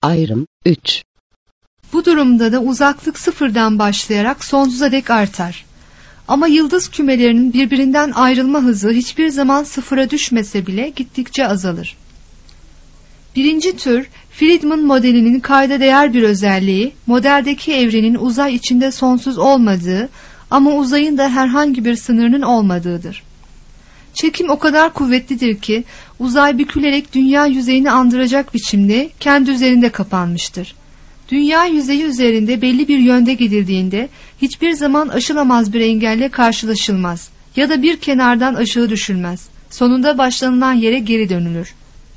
Ayrım 3. Bu durumda da uzaklık sıfırdan başlayarak sonsuza dek artar. Ama yıldız kümelerinin birbirinden ayrılma hızı hiçbir zaman sıfıra düşmese bile gittikçe azalır. Birinci tür, Friedman modelinin kayda değer bir özelliği, modeldeki evrenin uzay içinde sonsuz olmadığı ama uzayın da herhangi bir sınırının olmadığıdır. Çekim o kadar kuvvetlidir ki uzay bükülerek dünya yüzeyini andıracak biçimde kendi üzerinde kapanmıştır. Dünya yüzeyi üzerinde belli bir yönde gidildiğinde hiçbir zaman aşılamaz bir engelle karşılaşılmaz ya da bir kenardan aşağı düşülmez. Sonunda başlanılan yere geri dönülür.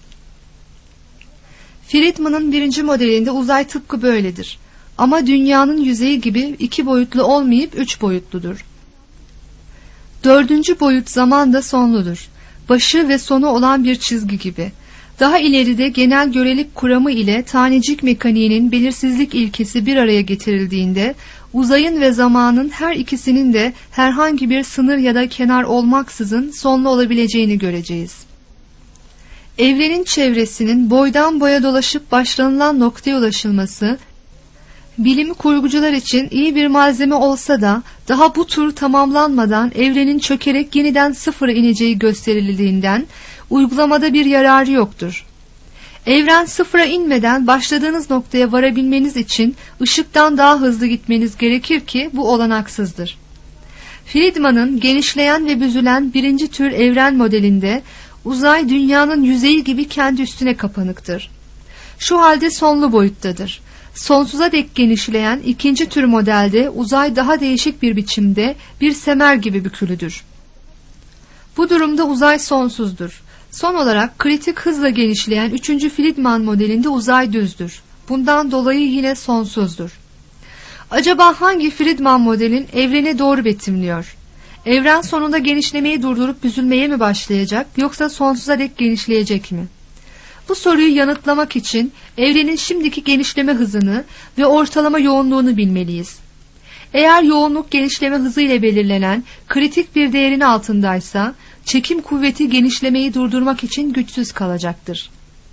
Friedman'ın birinci modelinde uzay tıpkı böyledir. Ama dünyanın yüzeyi gibi 2 boyutlu olmayıp 3 boyutludur. Dördüncü boyut zamanda sonludur. Başı ve sonu olan bir çizgi gibi. Daha ileride genel görelik kuramı ile tanecik mekaniğinin belirsizlik ilkesi bir araya getirildiğinde uzayın ve zamanın her ikisinin de herhangi bir sınır ya da kenar olmaksızın sonlu olabileceğini göreceğiz. Evrenin çevresinin boydan boya dolaşıp başlanılan noktaya ulaşılması, bilim kurgucular için iyi bir malzeme olsa da daha bu tur tamamlanmadan evrenin çökerek yeniden sıfıra ineceği gösterildiğinden uygulamada bir yararı yoktur. Evren sıfıra inmeden başladığınız noktaya varabilmeniz için ışıktan daha hızlı gitmeniz gerekir ki bu olanaksızdır. Friedman'ın genişleyen ve büzülen birinci tür evren modelinde uzay dünyanın yüzeyi gibi kendi üstüne kapanıktır. Şu halde sonlu boyuttadır. Sonsuza dek genişleyen ikinci tür modelde uzay daha değişik bir biçimde bir semer gibi bükülüdür. Bu durumda uzay sonsuzdur. Son olarak kritik hızla genişleyen 3. Friedman modelinde uzay düzdür. Bundan dolayı yine sonsuzdur. Acaba hangi Friedman modelin evrene doğru betimliyor? Evren sonunda genişlemeyi durdurup büzülmeye mi başlayacak yoksa sonsuza dek genişleyecek mi? Bu soruyu yanıtlamak için evrenin şimdiki genişleme hızını ve ortalama yoğunluğunu bilmeliyiz. Eğer yoğunluk genişleme hızı ile belirlenen kritik bir değerin altındaysa, çekim kuvveti genişlemeyi durdurmak için güçsüz kalacaktır.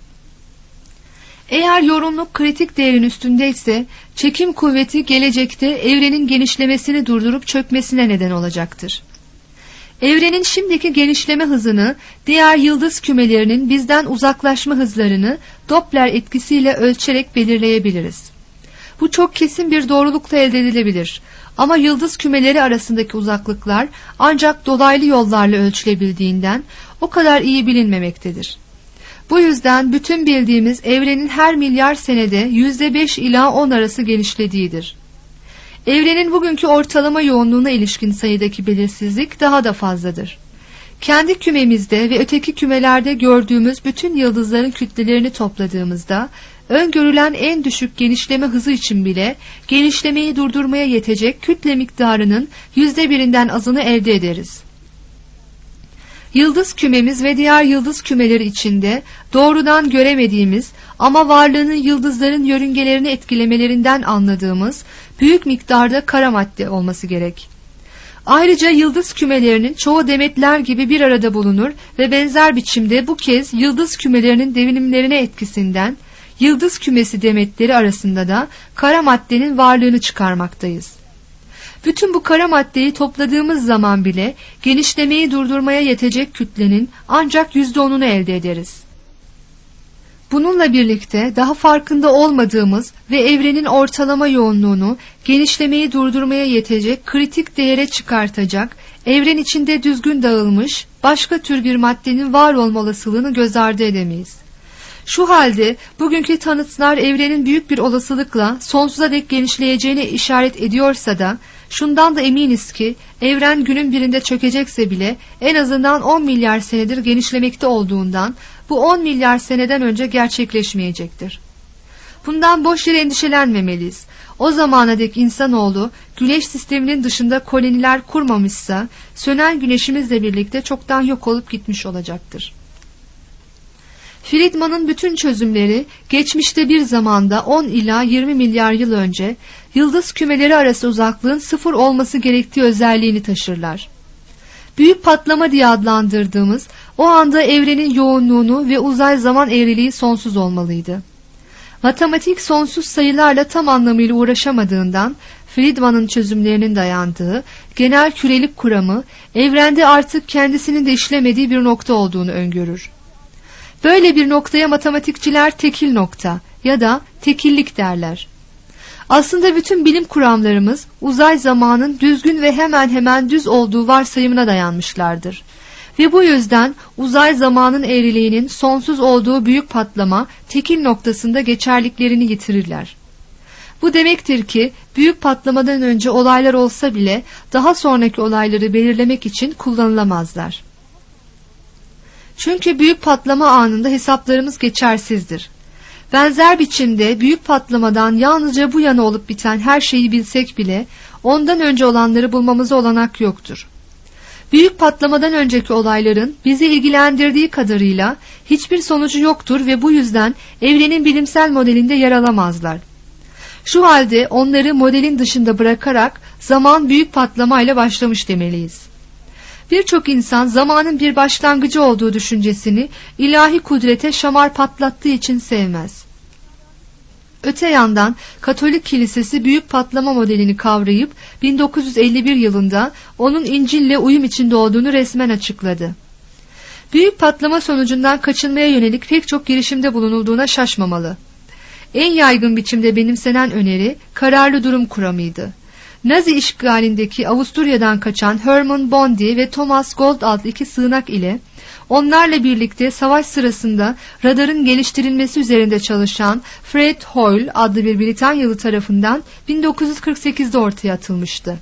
Eğer yoğunluk kritik değerin üstündeyse, çekim kuvveti gelecekte evrenin genişlemesini durdurup çökmesine neden olacaktır. Evrenin şimdiki genişleme hızını, diğer yıldız kümelerinin bizden uzaklaşma hızlarını Doppler etkisiyle ölçerek belirleyebiliriz. Bu çok kesin bir doğrulukla elde edilebilir. Ama yıldız kümeleri arasındaki uzaklıklar ancak dolaylı yollarla ölçülebildiğinden o kadar iyi bilinmemektedir. Bu yüzden bütün bildiğimiz evrenin her milyar senede %5 ila 10 arası genişlediğidir. Evrenin bugünkü ortalama yoğunluğuna ilişkin sayıdaki belirsizlik daha da fazladır. Kendi kümemizde ve öteki kümelerde gördüğümüz bütün yıldızların kütlelerini topladığımızda, öngörülen en düşük genişleme hızı için bile genişlemeyi durdurmaya yetecek kütle miktarının %1'inden azını elde ederiz. Yıldız kümemiz ve diğer yıldız kümeleri içinde doğrudan göremediğimiz ama varlığının yıldızların yörüngelerini etkilemelerinden anladığımız büyük miktarda kara madde olması gerek. Ayrıca yıldız kümelerinin çoğu demetler gibi bir arada bulunur ve benzer biçimde bu kez yıldız kümelerinin devinimlerine etkisinden yıldız kümesi demetleri arasında da kara maddenin varlığını çıkarmaktayız. Bütün bu kara maddeyi topladığımız zaman bile genişlemeyi durdurmaya yetecek kütlenin ancak %10'unu elde ederiz. Bununla birlikte daha farkında olmadığımız ve evrenin ortalama yoğunluğunu genişlemeyi durdurmaya yetecek kritik değere çıkartacak, evren içinde düzgün dağılmış başka tür bir maddenin var olma olasılığını göz ardı edemeyiz. Şu halde bugünkü tanıtlar evrenin büyük bir olasılıkla sonsuza dek genişleyeceğine işaret ediyorsa da, şundan da eminiz ki evren günün birinde çökecekse bile en azından 10 milyar senedir genişlemekte olduğundan bu 10 milyar seneden önce gerçekleşmeyecektir. Bundan boş yere endişelenmemeliyiz. O zamana dek insanoğlu güneş sisteminin dışında koloniler kurmamışsa sönen güneşimizle birlikte çoktan yok olup gitmiş olacaktır. Friedman'ın bütün çözümleri geçmişte bir zamanda 10 ila 20 milyar yıl önce yıldız kümeleri arası uzaklığın sıfır olması gerektiği özelliğini taşırlar. Büyük patlama diye adlandırdığımız o anda evrenin yoğunluğunu ve uzay zaman eğriliği sonsuz olmalıydı. Matematik sonsuz sayılarla tam anlamıyla uğraşamadığından Friedman'ın çözümlerinin dayandığı genel kürelik kuramı evrende artık kendisinin de işlemediği bir nokta olduğunu öngörür. Böyle bir noktaya matematikçiler tekil nokta ya da tekillik derler. Aslında bütün bilim kuramlarımız uzay zamanın düzgün ve hemen hemen düz olduğu varsayımına dayanmışlardır. Ve bu yüzden uzay zamanın eğriliğinin sonsuz olduğu büyük patlama tekil noktasında geçerliklerini yitirirler. Bu demektir ki büyük patlamadan önce olaylar olsa bile daha sonraki olayları belirlemek için kullanılamazlar. Çünkü büyük patlama anında hesaplarımız geçersizdir. Benzer biçimde büyük patlamadan yalnızca bu yana olup biten her şeyi bilsek bile ondan önce olanları bulmamıza olanak yoktur. Büyük patlamadan önceki olayların bizi ilgilendirdiği kadarıyla hiçbir sonucu yoktur ve bu yüzden evrenin bilimsel modelinde yer alamazlar. Şu halde onları modelin dışında bırakarak zaman büyük patlamayla başlamış demeliyiz. Birçok insan zamanın bir başlangıcı olduğu düşüncesini ilahi kudrete şamar patlattığı için sevmez. Öte yandan Katolik Kilisesi büyük patlama modelini kavrayıp 1951 yılında onun İncil'le uyum içinde olduğunu resmen açıkladı. Büyük patlama sonucundan kaçınmaya yönelik pek çok girişimde bulunulduğuna şaşmamalı. En yaygın biçimde benimsenen öneri kararlı durum kuramıydı. Nazi işgalindeki Avusturya'dan kaçan Hermann Bondi ve Thomas Gold adlı iki sığınak ile onlarla birlikte savaş sırasında radarın geliştirilmesi üzerinde çalışan Fred Hoyle adlı bir Britanyalı tarafından 1948'de ortaya atılmıştı.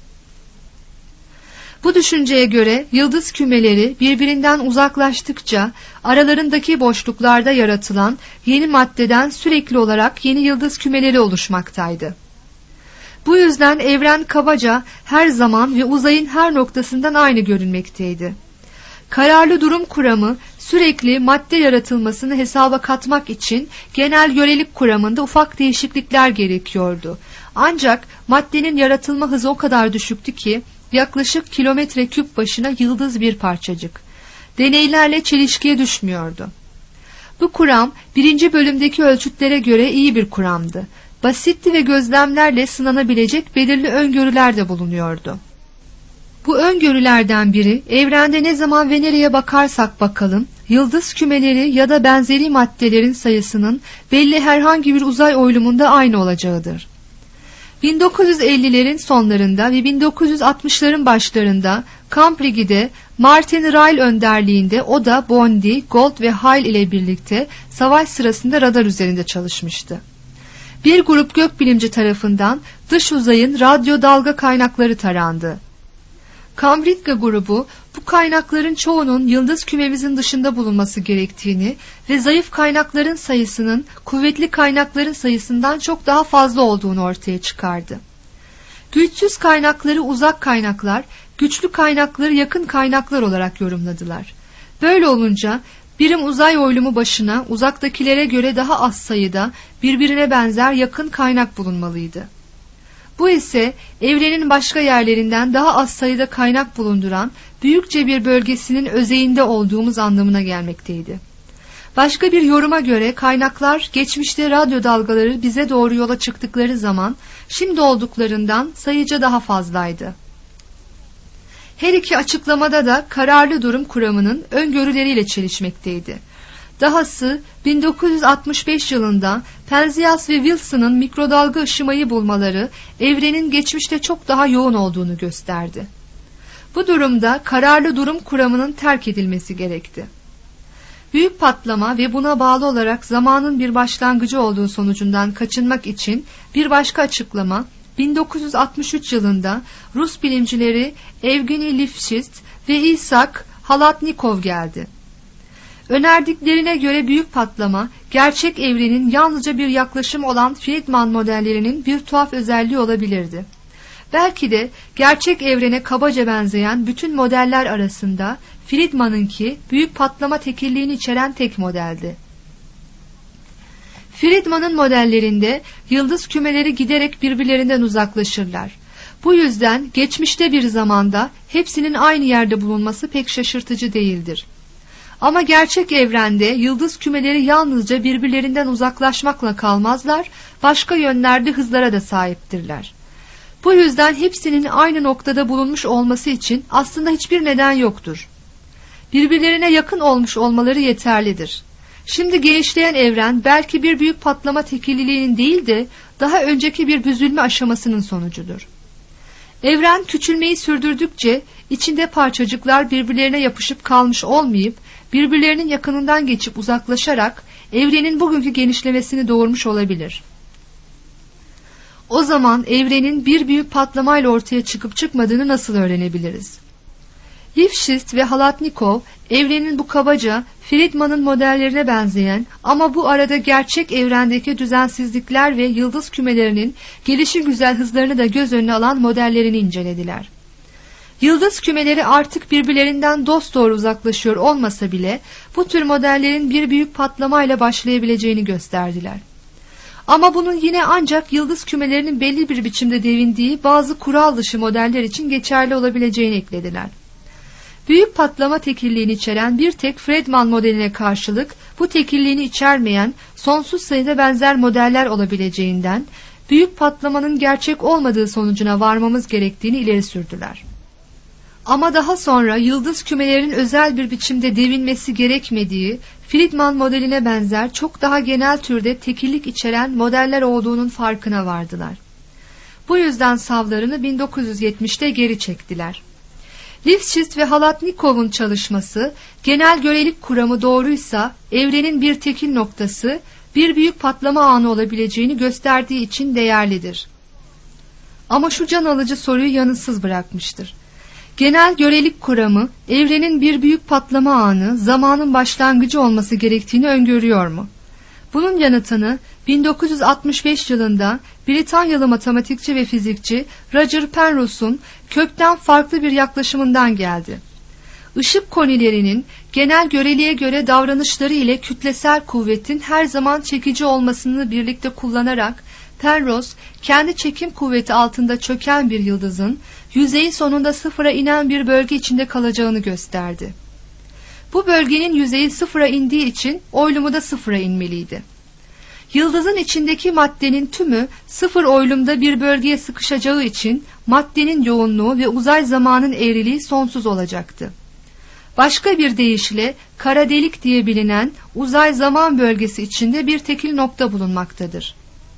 Bu düşünceye göre yıldız kümeleri birbirinden uzaklaştıkça aralarındaki boşluklarda yaratılan yeni maddeden sürekli olarak yeni yıldız kümeleri oluşmaktaydı. Bu yüzden evren kabaca her zaman ve uzayın her noktasından aynı görünmekteydi. Kararlı durum kuramı sürekli madde yaratılmasını hesaba katmak için genel görelik kuramında ufak değişiklikler gerekiyordu. Ancak maddenin yaratılma hızı o kadar düşüktü ki yaklaşık kilometre küp başına yıldız bir parçacık. Deneylerle çelişkiye düşmüyordu. Bu kuram 1. bölümdeki ölçütlere göre iyi bir kuramdı. Basitti ve gözlemlerle sınanabilecek belirli öngörüler de bulunuyordu. Bu öngörülerden biri evrende ne zaman ve nereye bakarsak bakalım yıldız kümeleri ya da benzeri maddelerin sayısının belli herhangi bir uzay oylumunda aynı olacağıdır. 1950'lerin sonlarında ve 1960'ların başlarında Cambridge'de Martin Ryle önderliğinde o da Bondi, Gold ve Hale ile birlikte savaş sırasında radar üzerinde çalışmıştı. Bir grup gökbilimci tarafından dış uzayın radyo dalga kaynakları tarandı. Cambridge grubu bu kaynakların çoğunun yıldız kümemizin dışında bulunması gerektiğini ve zayıf kaynakların sayısının kuvvetli kaynakların sayısından çok daha fazla olduğunu ortaya çıkardı. Güçsüz kaynakları uzak kaynaklar, güçlü kaynakları yakın kaynaklar olarak yorumladılar. Böyle olunca birim uzay oylumu başına uzaktakilere göre daha az sayıda birbirine benzer yakın kaynak bulunmalıydı. Bu ise evrenin başka yerlerinden daha az sayıda kaynak bulunduran büyükçe bir bölgesinin özeyinde olduğumuz anlamına gelmekteydi. Başka bir yoruma göre kaynaklar geçmişte radyo dalgaları bize doğru yola çıktıkları zaman şimdi olduklarından sayıca daha fazlaydı. Her iki açıklamada da kararlı durum kuramının öngörüleriyle çelişmekteydi. Dahası 1965 yılında Penzias ve Wilson'ın mikrodalga ışımayı bulmaları evrenin geçmişte çok daha yoğun olduğunu gösterdi. Bu durumda kararlı durum kuramının terk edilmesi gerekti. Büyük patlama ve buna bağlı olarak zamanın bir başlangıcı olduğu sonucundan kaçınmak için bir başka açıklama 1963 yılında Rus bilimcileri Evgeni Lifshitz ve İshak Halatnikov geldi. Önerdiklerine göre büyük patlama, gerçek evrenin yalnızca bir yaklaşım olan Friedman modellerinin bir tuhaf özelliği olabilirdi. Belki de gerçek evrene kabaca benzeyen bütün modeller arasında Friedman'ınki büyük patlama tekilliğini içeren tek modeldi. Friedman'ın modellerinde yıldız kümeleri giderek birbirlerinden uzaklaşırlar. Bu yüzden geçmişte bir zamanda hepsinin aynı yerde bulunması pek şaşırtıcı değildir. Ama gerçek evrende yıldız kümeleri yalnızca birbirlerinden uzaklaşmakla kalmazlar, başka yönlerde hızlara da sahiptirler. Bu yüzden hepsinin aynı noktada bulunmuş olması için aslında hiçbir neden yoktur. Birbirlerine yakın olmuş olmaları yeterlidir. Şimdi genişleyen evren belki bir büyük patlama tekilliliğinin değil de daha önceki bir büzülme aşamasının sonucudur. Evren küçülmeyi sürdürdükçe içinde parçacıklar birbirlerine yapışıp kalmış olmayıp birbirlerinin yakınından geçip uzaklaşarak evrenin bugünkü genişlemesini doğurmuş olabilir. O zaman evrenin bir büyük patlamayla ortaya çıkıp çıkmadığını nasıl öğrenebiliriz? Lifshitz ve Halatnikov evrenin bu kabaca Friedman'ın modellerine benzeyen ama bu arada gerçek evrendeki düzensizlikler ve yıldız kümelerinin gelişigüzel hızlarını da göz önüne alan modellerini incelediler. Yıldız kümeleri artık birbirlerinden dosdoğru uzaklaşıyor olmasa bile bu tür modellerin bir büyük patlamayla başlayabileceğini gösterdiler. Ama bunun yine ancak yıldız kümelerinin belli bir biçimde devindiği bazı kural dışı modeller için geçerli olabileceğini eklediler. Büyük patlama tekilliğini içeren bir tek Friedman modeline karşılık bu tekilliğini içermeyen sonsuz sayıda benzer modeller olabileceğinden büyük patlamanın gerçek olmadığı sonucuna varmamız gerektiğini ileri sürdüler. Ama daha sonra yıldız kümelerinin özel bir biçimde devinmesi gerekmediği Friedman modeline benzer çok daha genel türde tekillik içeren modeller olduğunun farkına vardılar. Bu yüzden savlarını 1970'te geri çektiler. Lifshitz ve Halatnikov'un çalışması genel görelik kuramı doğruysa evrenin bir tekil noktası bir büyük patlama anı olabileceğini gösterdiği için değerlidir. Ama şu can alıcı soruyu yanıtsız bırakmıştır. Genel görelik kuramı evrenin bir büyük patlama anı, zamanın başlangıcı olması gerektiğini öngörüyor mu? Bunun yanıtını 1965 yılında Britanyalı matematikçi ve fizikçi Roger Penrose'un kökten farklı bir yaklaşımından geldi. Işık konilerinin genel göreliğe göre davranışları ile kütlesel kuvvetin her zaman çekici olmasını birlikte kullanarak Penrose kendi çekim kuvveti altında çöken bir yıldızın yüzeyi sonunda sıfıra inen bir bölge içinde kalacağını gösterdi. Bu bölgenin yüzeyi sıfıra indiği için oylumu da sıfıra inmeliydi. Yıldızın içindeki maddenin tümü sıfır oylumda bir bölgeye sıkışacağı için maddenin yoğunluğu ve uzay zamanın eğriliği sonsuz olacaktı. Başka bir deyişle kara delik diye bilinen uzay zaman bölgesi içinde bir tekil nokta bulunmaktadır.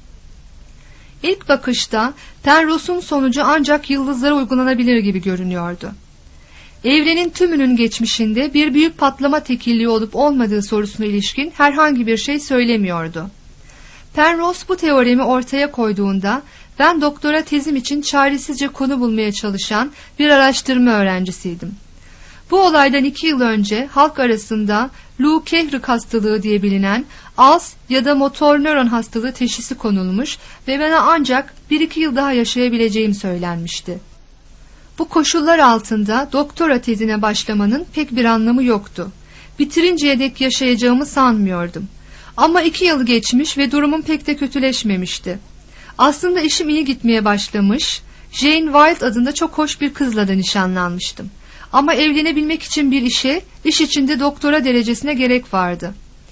İlk bakışta Penrose'un sonucu ancak yıldızlara uygulanabilir gibi görünüyordu. Evrenin tümünün geçmişinde bir büyük patlama tekilliği olup olmadığı sorusuna ilişkin herhangi bir şey söylemiyordu. Penrose bu teoremi ortaya koyduğunda ben doktora tezim için çaresizce konu bulmaya çalışan bir araştırma öğrencisiydim. Bu olaydan 2 yıl önce halk arasında Lou Gehrig hastalığı diye bilinen Alz ya da motor nöron hastalığı teşhisi konulmuş ve bana ancak 1-2 yıl daha yaşayabileceğim söylenmişti. Bu koşullar altında doktora tezine başlamanın pek bir anlamı yoktu. Bitirinceye dek yaşayacağımı sanmıyordum. Ama 2 yıl geçmiş ve durumum pek de kötüleşmemişti. Aslında işim iyi gitmeye başlamış, Jane Wilde adında çok hoş bir kızla da nişanlanmıştım. Ama evlenebilmek için bir iş içinde doktora derecesine gerek vardı.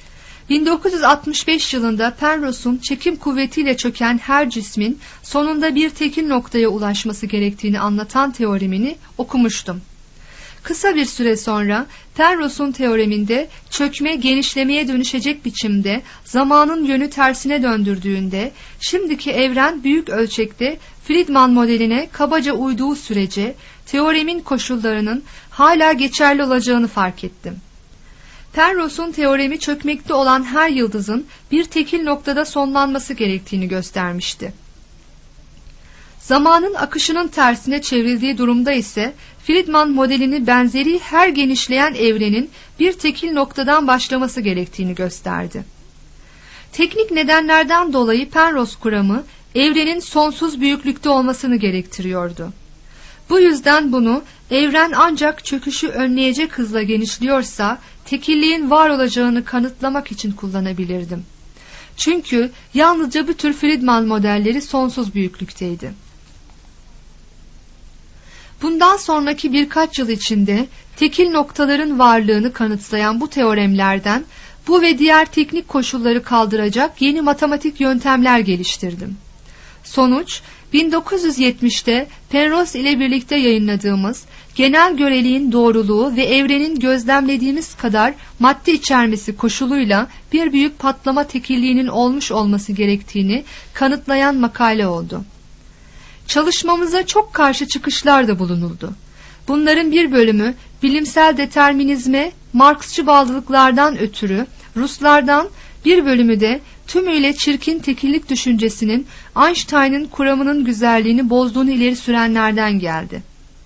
1965 yılında Penrose'un çekim kuvvetiyle çöken her cismin sonunda bir tekil noktaya ulaşması gerektiğini anlatan teoremini okumuştum. Kısa bir süre sonra Penrose'un teoreminde çökme genişlemeye dönüşecek biçimde zamanın yönü tersine döndürdüğünde şimdiki evren büyük ölçekte Friedman modeline kabaca uyduğu sürece teoremin koşullarının hala geçerli olacağını fark ettim. Penrose'un teoremi çökmekte olan her yıldızın bir tekil noktada sonlanması gerektiğini göstermişti. Zamanın akışının tersine çevrildiği durumda ise Friedman modelini benzeri her genişleyen evrenin bir tekil noktadan başlaması gerektiğini gösterdi. Teknik nedenlerden dolayı Penrose kuramı evrenin sonsuz büyüklükte olmasını gerektiriyordu. Bu yüzden bunu evren ancak çöküşü önleyecek hızla genişliyorsa tekilliğin var olacağını kanıtlamak için kullanabilirdim. Çünkü yalnızca bu tür Friedman modelleri sonsuz büyüklükteydi. Bundan sonraki birkaç yıl içinde tekil noktaların varlığını kanıtlayan bu teoremlerden bu ve diğer teknik koşulları kaldıracak yeni matematik yöntemler geliştirdim. Sonuç, 1970'te Penrose ile birlikte yayınladığımız genel göreliğin doğruluğu ve evrenin gözlemlediğimiz kadar madde içermesi koşuluyla bir büyük patlama tekilliğinin olmuş olması gerektiğini kanıtlayan makale oldu. Çalışmamıza çok karşı çıkışlar da bulunuldu. Bunların bir bölümü bilimsel determinizme, Marksçı bağlılıklardan ötürü Ruslardan, bir bölümü de tümüyle çirkin tekillik düşüncesinin Einstein'ın kuramının güzelliğini bozduğunu ileri sürenlerden geldi.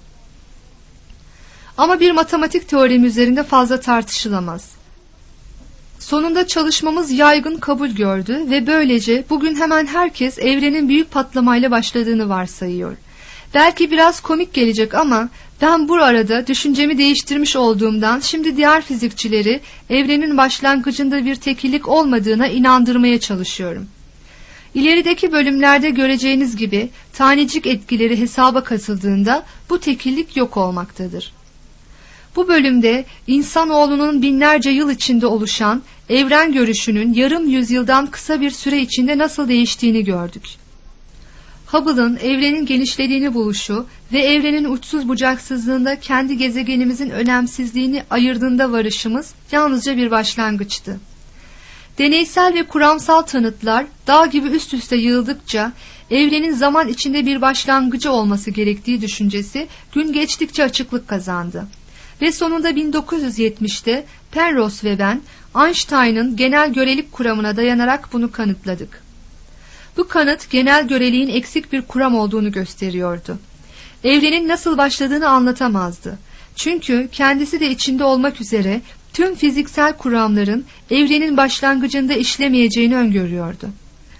Ama bir matematik teoremi üzerinde fazla tartışılamaz. Sonunda çalışmamız yaygın kabul gördü ve böylece bugün hemen herkes evrenin büyük patlamayla başladığını varsayıyor. Belki biraz komik gelecek ama ben bu arada düşüncemi değiştirmiş olduğumdan şimdi diğer fizikçileri evrenin başlangıcında bir tekillik olmadığına inandırmaya çalışıyorum. İlerideki bölümlerde göreceğiniz gibi tanecik etkileri hesaba katıldığında bu tekillik yok olmaktadır. Bu bölümde insanoğlunun binlerce yıl içinde oluşan evren görüşünün yarım yüzyıldan kısa bir süre içinde nasıl değiştiğini gördük. Hubble'ın evrenin genişlediğini buluşu ve evrenin uçsuz bucaksızlığında kendi gezegenimizin önemsizliğini ayırdığında varışımız yalnızca bir başlangıçtı. Deneysel ve kuramsal tanıtlar dağ gibi üst üste yığıldıkça evrenin zaman içinde bir başlangıcı olması gerektiği düşüncesi gün geçtikçe açıklık kazandı. Ve sonunda 1970'te Penrose ve ben Einstein'ın genel görelik kuramına dayanarak bunu kanıtladık. Bu kanıt genel göreliğin eksik bir kuram olduğunu gösteriyordu. Evrenin nasıl başladığını anlatamazdı. Çünkü kendisi de içinde olmak üzere tüm fiziksel kuramların evrenin başlangıcında işlemeyeceğini öngörüyordu.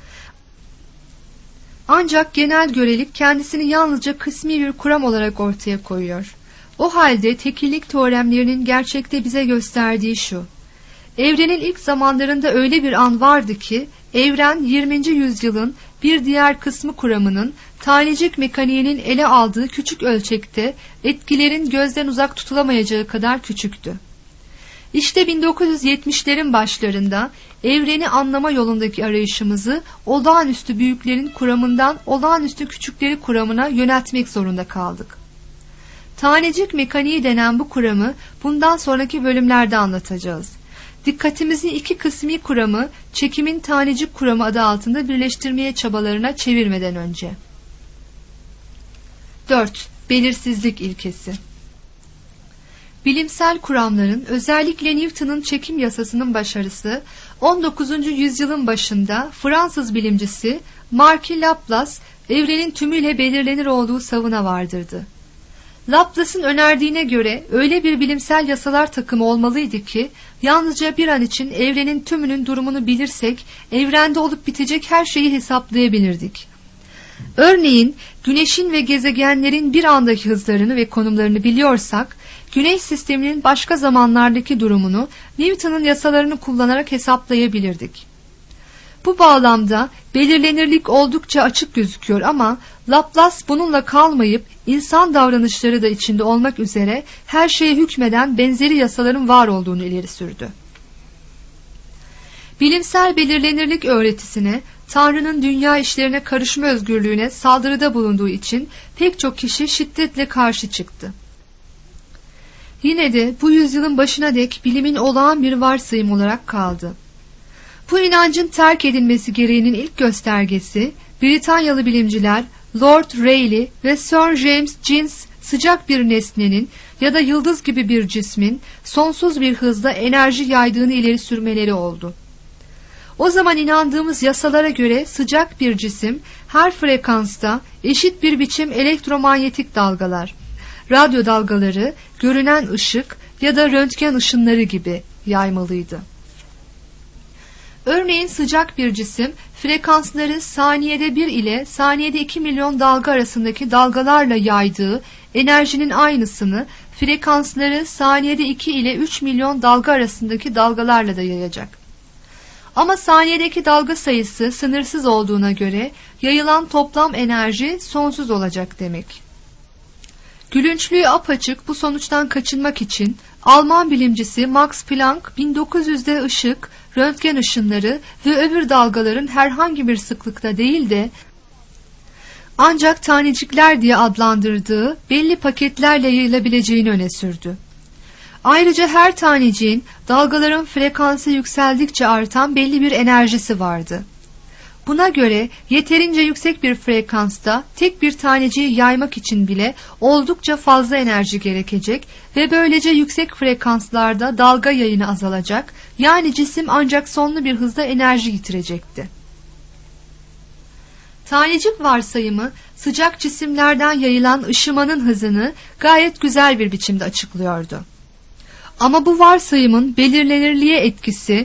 Ancak genel görelik kendisini yalnızca kısmi bir kuram olarak ortaya koyuyor. O halde tekillik teoremlerinin gerçekte bize gösterdiği şu: evrenin ilk zamanlarında öyle bir an vardı ki, evren 20. yüzyılın bir diğer kısmı kuramının tanecik mekaniğinin ele aldığı küçük ölçekte etkilerin gözden uzak tutulamayacağı kadar küçüktü. İşte 1970'lerin başlarında evreni anlama yolundaki arayışımızı olağanüstü büyüklerin kuramından olağanüstü küçükleri kuramına yöneltmek zorunda kaldık. Tanecik mekaniği denen bu kuramı bundan sonraki bölümlerde anlatacağız. Dikkatimizi iki kısmi kuramı çekimin tanecik kuramı adı altında birleştirmeye çabalarına çevirmeden önce. 4. Belirsizlik ilkesi. Bilimsel kuramların, özellikle Newton'un çekim yasasının başarısı 19. yüzyılın başında Fransız bilimcisi Marquis Laplace evrenin tümüyle belirlenir olduğu savına vardırdı. Laplace'ın önerdiğine göre öyle bir bilimsel yasalar takımı olmalıydı ki yalnızca bir an için evrenin tümünün durumunu bilirsek evrende olup bitecek her şeyi hesaplayabilirdik. Örneğin Güneş'in ve gezegenlerin bir andaki hızlarını ve konumlarını biliyorsak Güneş sisteminin başka zamanlardaki durumunu Newton'un yasalarını kullanarak hesaplayabilirdik. Bu bağlamda belirlenirlik oldukça açık gözüküyor ama Laplace bununla kalmayıp insan davranışları da içinde olmak üzere her şeye hükmeden benzeri yasaların var olduğunu ileri sürdü. Bilimsel belirlenirlik öğretisine, Tanrı'nın dünya işlerine karışma özgürlüğüne saldırıda bulunduğu için pek çok kişi şiddetle karşı çıktı. Yine de bu yüzyılın başına dek bilimin olağan bir varsayım olarak kaldı. Bu inancın terk edilmesi gereğinin ilk göstergesi, Britanyalı bilimciler Lord Rayleigh ve Sir James Jeans sıcak bir nesnenin ya da yıldız gibi bir cismin sonsuz bir hızla enerji yaydığını ileri sürmeleri oldu. O zaman inandığımız yasalara göre sıcak bir cisim her frekansta eşit bir biçim elektromanyetik dalgalar, radyo dalgaları, görünen ışık ya da röntgen ışınları gibi yaymalıydı. Örneğin sıcak bir cisim frekansları saniyede 1 ile saniyede 2 milyon dalga arasındaki dalgalarla yaydığı enerjinin aynısını frekansları saniyede 2 ile 3 milyon dalga arasındaki dalgalarla da yayacak. Ama saniyedeki dalga sayısı sınırsız olduğuna göre yayılan toplam enerji sonsuz olacak demek. Gülünçlüğü apaçık bu sonuçtan kaçınmak için Alman bilimcisi Max Planck 1900'de ışık, röntgen ışınları ve öbür dalgaların herhangi bir sıklıkta değil de ancak tanecikler diye adlandırdığı belli paketlerle yayılabileceğini öne sürdü. Ayrıca her taneciğin dalgaların frekansı yükseldikçe artan belli bir enerjisi vardı. Buna göre yeterince yüksek bir frekansta tek bir taneciği yaymak için bile oldukça fazla enerji gerekecek ve böylece yüksek frekanslarda dalga yayını azalacak, yani cisim ancak sonlu bir hızda enerji yitirecekti. Tanecik varsayımı sıcak cisimlerden yayılan ışımanın hızını gayet güzel bir biçimde açıklıyordu. Ama bu varsayımın belirlenirliğe etkisi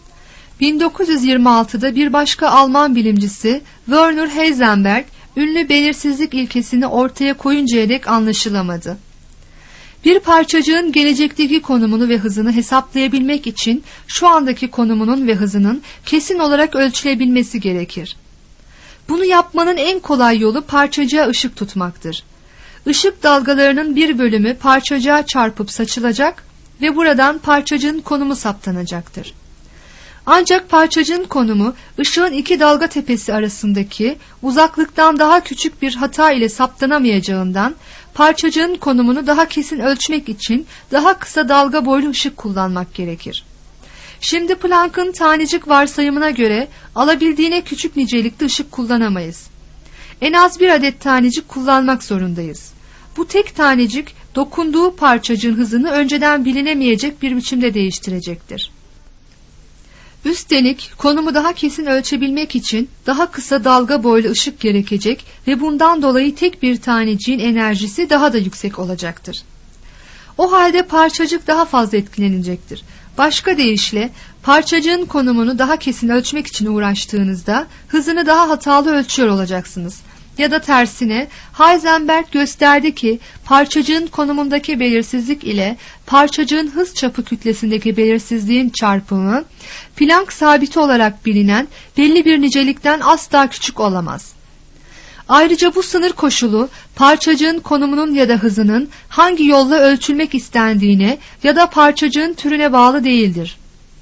1926'da bir başka Alman bilimcisi Werner Heisenberg ünlü belirsizlik ilkesini ortaya koyuncaya dek anlaşılamadı. Bir parçacığın gelecekteki konumunu ve hızını hesaplayabilmek için şu andaki konumunun ve hızının kesin olarak ölçülebilmesi gerekir. Bunu yapmanın en kolay yolu parçacığa ışık tutmaktır. Işık dalgalarının bir bölümü parçacığa çarpıp saçılacak ve buradan parçacığın konumu saptanacaktır. Ancak parçacığın konumu ışığın iki dalga tepesi arasındaki uzaklıktan daha küçük bir hata ile saptanamayacağından parçacığın konumunu daha kesin ölçmek için daha kısa dalga boylu ışık kullanmak gerekir. Şimdi Planck'ın tanecik varsayımına göre alabildiğine küçük nicelikte ışık kullanamayız. En az bir adet tanecik kullanmak zorundayız. Bu tek tanecik dokunduğu parçacığın hızını önceden bilinemeyecek bir biçimde değiştirecektir. Üstelik konumu daha kesin ölçebilmek için daha kısa dalga boylu ışık gerekecek ve bundan dolayı tek bir taneciğin enerjisi daha da yüksek olacaktır. O halde parçacık daha fazla etkilenecektir. Başka deyişle parçacığın konumunu daha kesin ölçmek için uğraştığınızda hızını daha hatalı ölçüyor olacaksınız. Ya da tersine Heisenberg gösterdi ki parçacığın konumundaki belirsizlik ile parçacığın hız çapı kütlesindeki belirsizliğin çarpımı Planck sabiti olarak bilinen belli bir nicelikten asla küçük olamaz. Ayrıca bu sınır koşulu parçacığın konumunun ya da hızının hangi yolla ölçülmek istendiğine ya da parçacığın türüne bağlı değildir.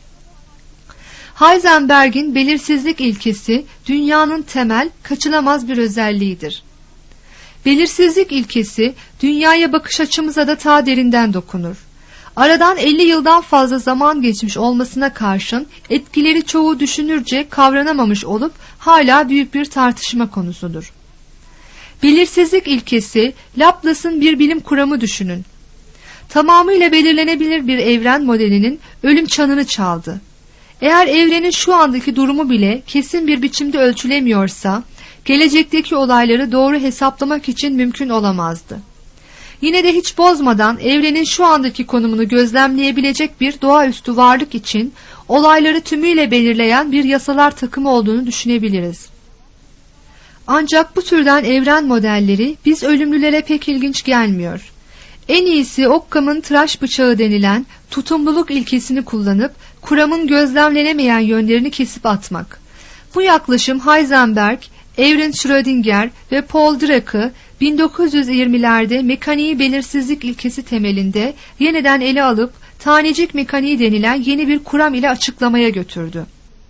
Heisenberg'in belirsizlik ilkesi dünyanın temel, kaçınılmaz bir özelliğidir. Belirsizlik ilkesi dünyaya bakış açımıza da ta derinden dokunur. Aradan 50 yıldan fazla zaman geçmiş olmasına karşın etkileri çoğu düşünürce kavranamamış olup hala büyük bir tartışma konusudur. Belirsizlik ilkesi Laplace'ın bir bilim kuramı düşünün. Tamamıyla belirlenebilir bir evren modelinin ölüm çanını çaldı. Eğer evrenin şu andaki durumu bile kesin bir biçimde ölçülemiyorsa, gelecekteki olayları doğru hesaplamak için mümkün olamazdı. Yine de hiç bozmadan evrenin şu andaki konumunu gözlemleyebilecek bir doğaüstü varlık için olayları tümüyle belirleyen bir yasalar takımı olduğunu düşünebiliriz. Ancak bu türden evren modelleri biz ölümlülere pek ilginç gelmiyor. En iyisi Occam'ın tıraş bıçağı denilen tutumluluk ilkesini kullanıp kuramın gözlemlenemeyen yönlerini kesip atmak. Bu yaklaşım Heisenberg, Erwin Schrödinger ve Paul Dirac'ı 1920'lerde mekaniği belirsizlik ilkesi temelinde yeniden ele alıp tanecik mekaniği denilen yeni bir kuram ile açıklamaya götürdü.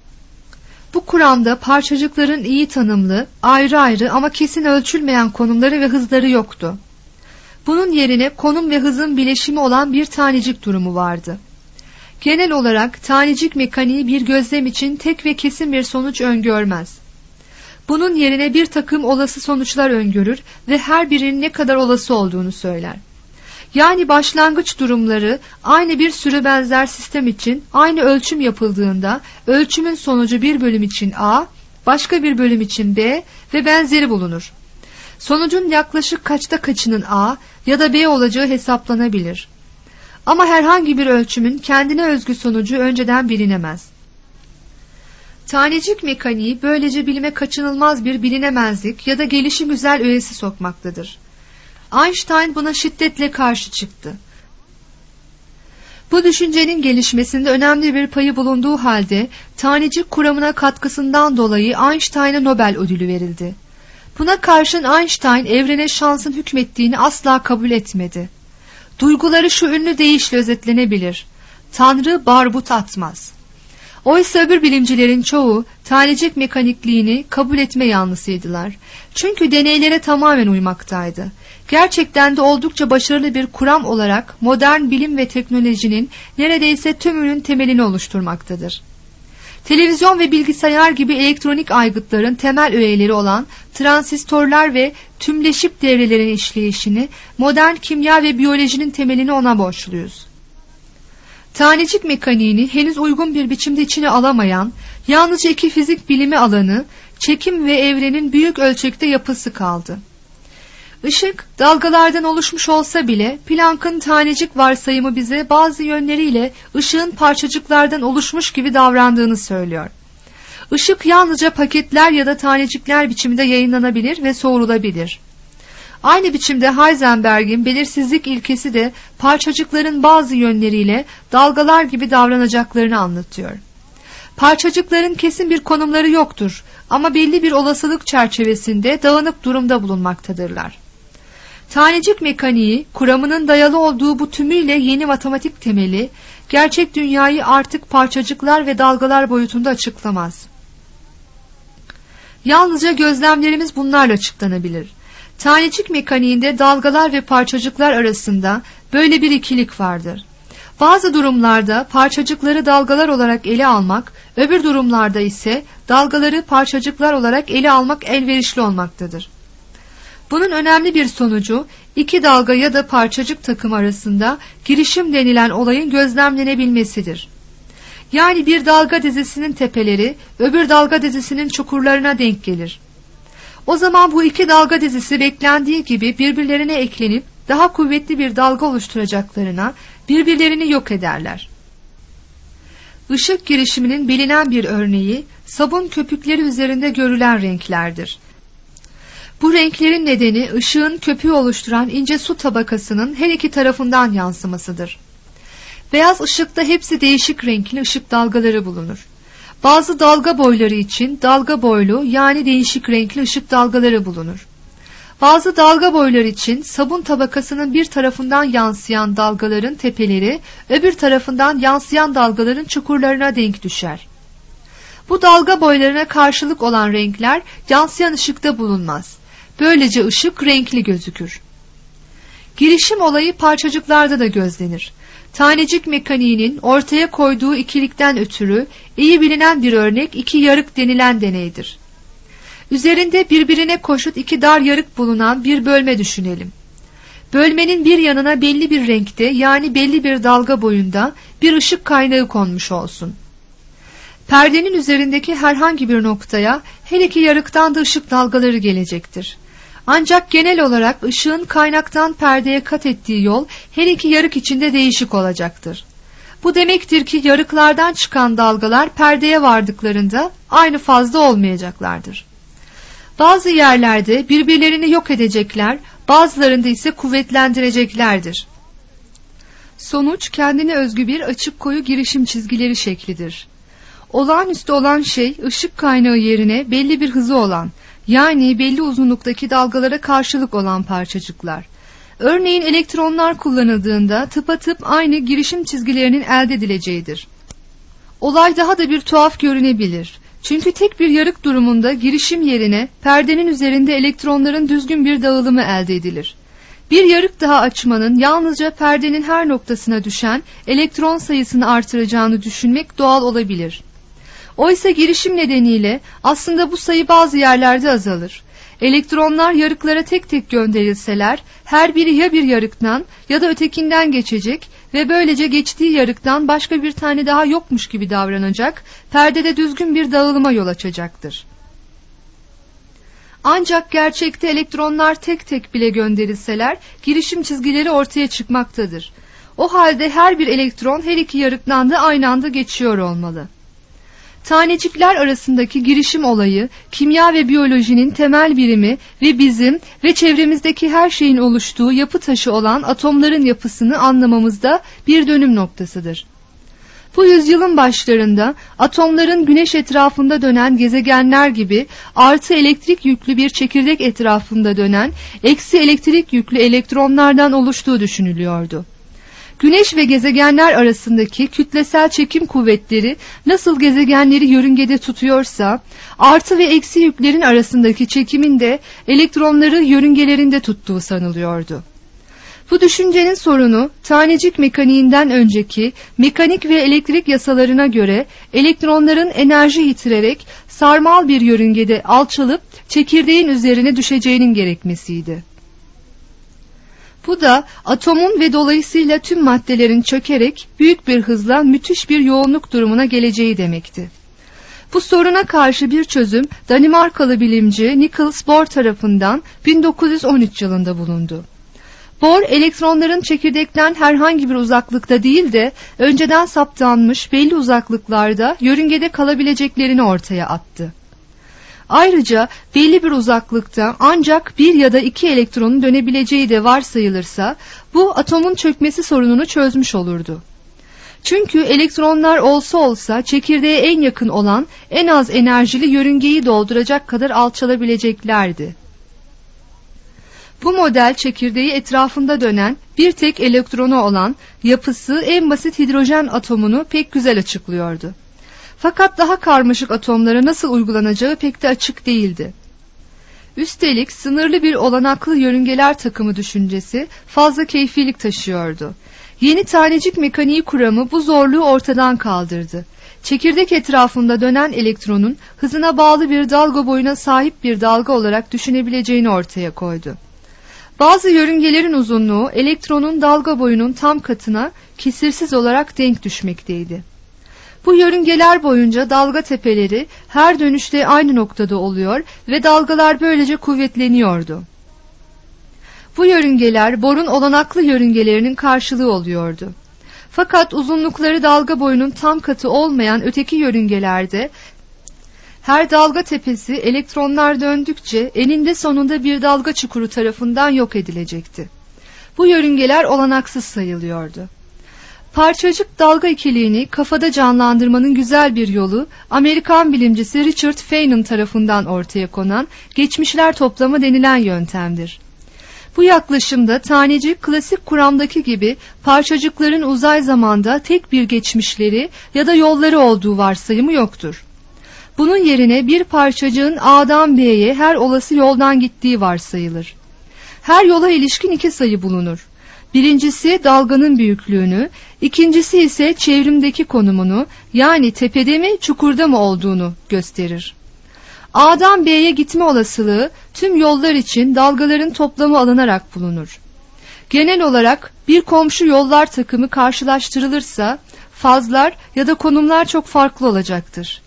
Bu kuramda parçacıkların iyi tanımlı, ayrı ayrı ama kesin ölçülmeyen konumları ve hızları yoktu. Bunun yerine konum ve hızın bileşimi olan bir tanecik durumu vardı. Genel olarak tanecik mekaniği bir gözlem için tek ve kesin bir sonuç öngörmez. Bunun yerine bir takım olası sonuçlar öngörür ve her birinin ne kadar olası olduğunu söyler. Yani başlangıç durumları aynı bir sürü benzer sistem için aynı ölçüm yapıldığında ölçümün sonucu bir bölüm için A, başka bir bölüm için B ve benzeri bulunur. Sonucun yaklaşık kaçta kaçının A ya da B olacağı hesaplanabilir. Ama herhangi bir ölçümün kendine özgü sonucu önceden bilinemez. Tanecik mekaniği böylece bilime kaçınılmaz bir bilinemezlik ya da gelişigüzel öğesi sokmaktadır. Einstein buna şiddetle karşı çıktı. Bu düşüncenin gelişmesinde önemli bir payı bulunduğu halde tanecik kuramına katkısından dolayı Einstein'a Nobel ödülü verildi. Buna karşın Einstein evrene şansın hükmettiğini asla kabul etmedi. Duyguları şu ünlü deyişle özetlenebilir: Tanrı barbut atmaz. Oysa öbür bilimcilerin çoğu tanecik mekanikliğini kabul etme yanlısıydılar. Çünkü deneylere tamamen uymaktaydı. Gerçekten de oldukça başarılı bir kuram olarak modern bilim ve teknolojinin neredeyse tümünün temelini oluşturmaktadır. Televizyon ve bilgisayar gibi elektronik aygıtların temel öğeleri olan transistörler ve tümleşik devrelerin işleyişini, modern kimya ve biyolojinin temelini ona borçluyuz. Tanecik mekaniğini henüz uygun bir biçimde içine alamayan, yalnızca iki fizik bilimi alanı, çekim ve evrenin büyük ölçekte yapısı kaldı. Işık, dalgalardan oluşmuş olsa bile Planck'ın tanecik varsayımı bize bazı yönleriyle ışığın parçacıklardan oluşmuş gibi davrandığını söylüyor. Işık yalnızca paketler ya da tanecikler biçiminde yayınlanabilir ve soğurulabilir. Aynı biçimde Heisenberg'in belirsizlik ilkesi de parçacıkların bazı yönleriyle dalgalar gibi davranacaklarını anlatıyor. Parçacıkların kesin bir konumları yoktur ama belli bir olasılık çerçevesinde dağınık durumda bulunmaktadırlar. Tanecik mekaniği, kuramının dayalı olduğu bu tümüyle yeni matematik temeli, gerçek dünyayı artık parçacıklar ve dalgalar boyutunda açıklamaz. Yalnızca gözlemlerimiz bunlarla açıklanabilir. Tanecik mekaniğinde dalgalar ve parçacıklar arasında böyle bir ikilik vardır. Bazı durumlarda parçacıkları dalgalar olarak ele almak, öbür durumlarda ise dalgaları parçacıklar olarak ele almak elverişli olmaktadır. Bunun önemli bir sonucu, iki dalga ya da parçacık takım arasında girişim denilen olayın gözlemlenebilmesidir. Yani bir dalga dizisinin tepeleri, öbür dalga dizisinin çukurlarına denk gelir. O zaman bu iki dalga dizisi beklendiği gibi birbirlerine eklenip daha kuvvetli bir dalga oluşturacaklarına birbirlerini yok ederler. Işık girişiminin bilinen bir örneği sabun köpükleri üzerinde görülen renklerdir. Bu renklerin nedeni ışığın köpüğü oluşturan ince su tabakasının her iki tarafından yansımasıdır. Beyaz ışıkta hepsi değişik renkli ışık dalgaları bulunur. Bazı dalga boyları için dalga boylu yani değişik renkli ışık dalgaları bulunur. Bazı dalga boyları için sabun tabakasının bir tarafından yansıyan dalgaların tepeleri, öbür tarafından yansıyan dalgaların çukurlarına denk düşer. Bu dalga boylarına karşılık olan renkler yansıyan ışıkta bulunmaz. Böylece ışık renkli gözükür. Girişim olayı parçacıklarda da gözlenir. Tanecik mekaniğinin ortaya koyduğu ikilikten ötürü iyi bilinen bir örnek iki yarık denilen deneydir. Üzerinde birbirine koşut iki dar yarık bulunan bir bölme düşünelim. Bölmenin bir yanına belli bir renkte yani belli bir dalga boyunda bir ışık kaynağı konmuş olsun. Perdenin üzerindeki herhangi bir noktaya her iki yarıktan da ışık dalgaları gelecektir. Ancak genel olarak ışığın kaynaktan perdeye kat ettiği yol her iki yarık içinde değişik olacaktır. Bu demektir ki yarıklardan çıkan dalgalar perdeye vardıklarında aynı fazla olmayacaklardır. Bazı yerlerde birbirlerini yok edecekler, bazılarında ise kuvvetlendireceklerdir. Sonuç kendine özgü bir açık koyu girişim çizgileri şeklidir. Olağanüstü olan şey ışık kaynağı yerine belli bir hızı olan, yani belli uzunluktaki dalgalara karşılık olan parçacıklar. Örneğin elektronlar kullanıldığında tıpatıp aynı girişim çizgilerinin elde edileceğidir. Olay daha da bir tuhaf görünebilir. Çünkü tek bir yarık durumunda girişim yerine perdenin üzerinde elektronların düzgün bir dağılımı elde edilir. Bir yarık daha açmanın yalnızca perdenin her noktasına düşen elektron sayısını artıracağını düşünmek doğal olabilir. Oysa girişim nedeniyle aslında bu sayı bazı yerlerde azalır. Elektronlar yarıklara tek tek gönderilseler her biri ya bir yarıktan ya da ötekinden geçecek ve böylece geçtiği yarıktan başka bir tane daha yokmuş gibi davranacak, perdede düzgün bir dağılıma yol açacaktır. Ancak gerçekte elektronlar tek tek bile gönderilseler girişim çizgileri ortaya çıkmaktadır. O halde her bir elektron her iki yarıktan da aynı anda geçiyor olmalı. Tanecikler arasındaki girişim olayı, kimya ve biyolojinin temel birimi ve bizim ve çevremizdeki her şeyin oluştuğu yapı taşı olan atomların yapısını anlamamızda bir dönüm noktasıdır. Bu yüzyılın başlarında atomların güneş etrafında dönen gezegenler gibi artı elektrik yüklü bir çekirdek etrafında dönen eksi elektrik yüklü elektronlardan oluştuğu düşünülüyordu. Güneş ve gezegenler arasındaki kütlesel çekim kuvvetleri nasıl gezegenleri yörüngede tutuyorsa, artı ve eksi yüklerin arasındaki çekimin de elektronları yörüngelerinde tuttuğu sanılıyordu. Bu düşüncenin sorunu, tanecik mekaniğinden önceki mekanik ve elektrik yasalarına göre elektronların enerji yitirerek sarmal bir yörüngede alçalıp çekirdeğin üzerine düşeceğinin gerekmesiydi. Bu da atomun ve dolayısıyla tüm maddelerin çökerek büyük bir hızla müthiş bir yoğunluk durumuna geleceği demekti. Bu soruna karşı bir çözüm Danimarkalı bilimci Niels Bohr tarafından 1913 yılında bulundu. Bohr, elektronların çekirdekten herhangi bir uzaklıkta değil de önceden saptanmış belli uzaklıklarda yörüngede kalabileceklerini ortaya attı. Ayrıca belli bir uzaklıkta ancak bir ya da iki elektronun dönebileceği de varsayılırsa bu atomun çökmesi sorununu çözmüş olurdu. Çünkü elektronlar olsa olsa çekirdeğe en yakın olan en az enerjili yörüngeyi dolduracak kadar alçalabileceklerdi. Bu model çekirdeği etrafında dönen bir tek elektronu olan yapısı en basit hidrojen atomunu pek güzel açıklıyordu. Fakat daha karmaşık atomlara nasıl uygulanacağı pek de açık değildi. Üstelik sınırlı bir olanaklı yörüngeler takımı düşüncesi fazla keyfilik taşıyordu. Yeni tanecik mekaniği kuramı bu zorluğu ortadan kaldırdı. Çekirdek etrafında dönen elektronun hızına bağlı bir dalga boyuna sahip bir dalga olarak düşünebileceğini ortaya koydu. Bazı yörüngelerin uzunluğu elektronun dalga boyunun tam katına kesirsiz olarak denk düşmekteydi. Bu yörüngeler boyunca dalga tepeleri her dönüşte aynı noktada oluyor ve dalgalar böylece kuvvetleniyordu. Bu yörüngeler Bohr'un olanaklı yörüngelerinin karşılığı oluyordu. Fakat uzunlukları dalga boyunun tam katı olmayan öteki yörüngelerde her dalga tepesi elektronlar döndükçe eninde sonunda bir dalga çukuru tarafından yok edilecekti. Bu yörüngeler olanaksız sayılıyordu. Parçacık dalga ikiliğini kafada canlandırmanın güzel bir yolu Amerikan bilimcisi Richard Feynman tarafından ortaya konan geçmişler toplamı denilen yöntemdir. Bu yaklaşımda tanecik klasik kuramdaki gibi parçacıkların uzay zamanda tek bir geçmişleri ya da yolları olduğu varsayımı yoktur. Bunun yerine bir parçacığın A'dan B'ye her olası yoldan gittiği varsayılır. Her yola ilişkin iki sayı bulunur. Birincisi dalganın büyüklüğünü, ikincisi ise çevrimdeki konumunu, yani tepede mi çukurda mı olduğunu gösterir. A'dan B'ye gitme olasılığı tüm yollar için dalgaların toplamı alınarak bulunur. Genel olarak bir komşu yollar takımı karşılaştırılırsa fazlar ya da konumlar çok farklı olacaktır.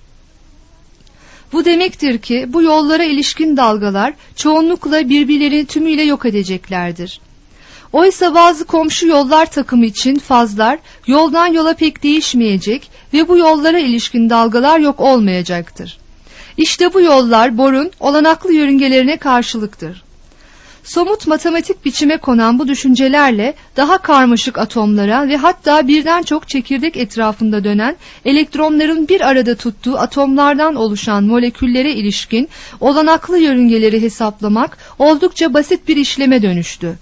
Bu demektir ki bu yollara ilişkin dalgalar çoğunlukla birbirlerini tümüyle yok edeceklerdir. Oysa bazı komşu yollar takımı için fazlar yoldan yola pek değişmeyecek ve bu yollara ilişkin dalgalar yok olmayacaktır. İşte bu yollar Bohr'un olanaklı yörüngelerine karşılıktır. Somut matematik biçime konan bu düşüncelerle daha karmaşık atomlara ve hatta birden çok çekirdek etrafında dönen elektronların bir arada tuttuğu atomlardan oluşan moleküllere ilişkin olanaklı yörüngeleri hesaplamak oldukça basit bir işleme dönüştü.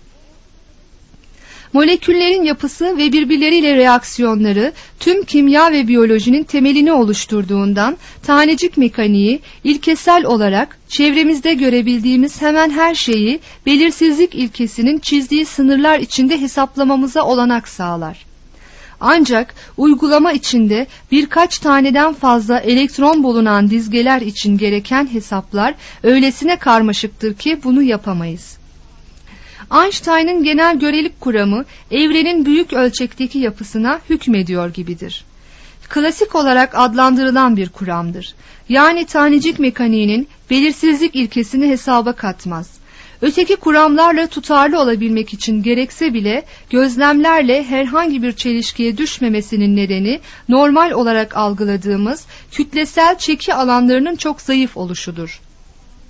Moleküllerin yapısı ve birbirleriyle reaksiyonları tüm kimya ve biyolojinin temelini oluşturduğundan tanecik mekaniği ilkesel olarak çevremizde görebildiğimiz hemen her şeyi belirsizlik ilkesinin çizdiği sınırlar içinde hesaplamamıza olanak sağlar. Ancak uygulama içinde birkaç taneden fazla elektron bulunan dizgeler için gereken hesaplar öylesine karmaşıktır ki bunu yapamayız. Einstein'ın genel görelik kuramı evrenin büyük ölçekteki yapısına hükmediyor gibidir. Klasik olarak adlandırılan bir kuramdır. Yani tanecik mekaniğinin belirsizlik ilkesini hesaba katmaz. Öteki kuramlarla tutarlı olabilmek için gerekse bile gözlemlerle herhangi bir çelişkiye düşmemesinin nedeni normal olarak algıladığımız kütlesel çeki alanlarının çok zayıf oluşudur.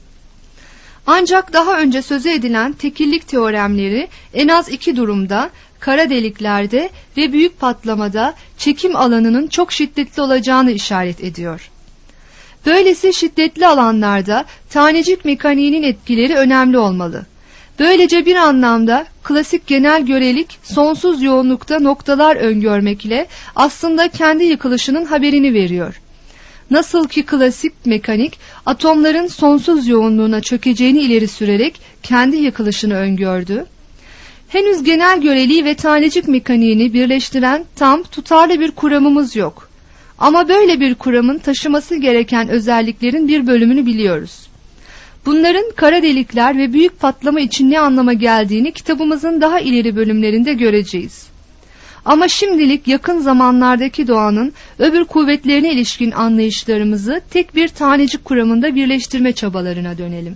Ancak daha önce sözü edilen tekillik teoremleri en az iki durumda kara deliklerde ve büyük patlamada çekim alanının çok şiddetli olacağını işaret ediyor. Böylesi şiddetli alanlarda tanecik mekaniğinin etkileri önemli olmalı. Böylece bir anlamda klasik genel görelik sonsuz yoğunlukta noktalar öngörmek ile aslında kendi yıkılışının haberini veriyor. Nasıl ki klasik mekanik atomların sonsuz yoğunluğuna çökeceğini ileri sürerek kendi yıkılışını öngördü. Henüz genel göreliği ve tanecik mekaniğini birleştiren tam tutarlı bir kuramımız yok. Ama böyle bir kuramın taşıması gereken özelliklerin bir bölümünü biliyoruz. Bunların kara delikler ve büyük patlama için ne anlama geldiğini kitabımızın daha ileri bölümlerinde göreceğiz. Ama şimdilik yakın zamanlardaki doğanın öbür kuvvetlerine ilişkin anlayışlarımızı tek bir tanecik kuramında birleştirme çabalarına dönelim.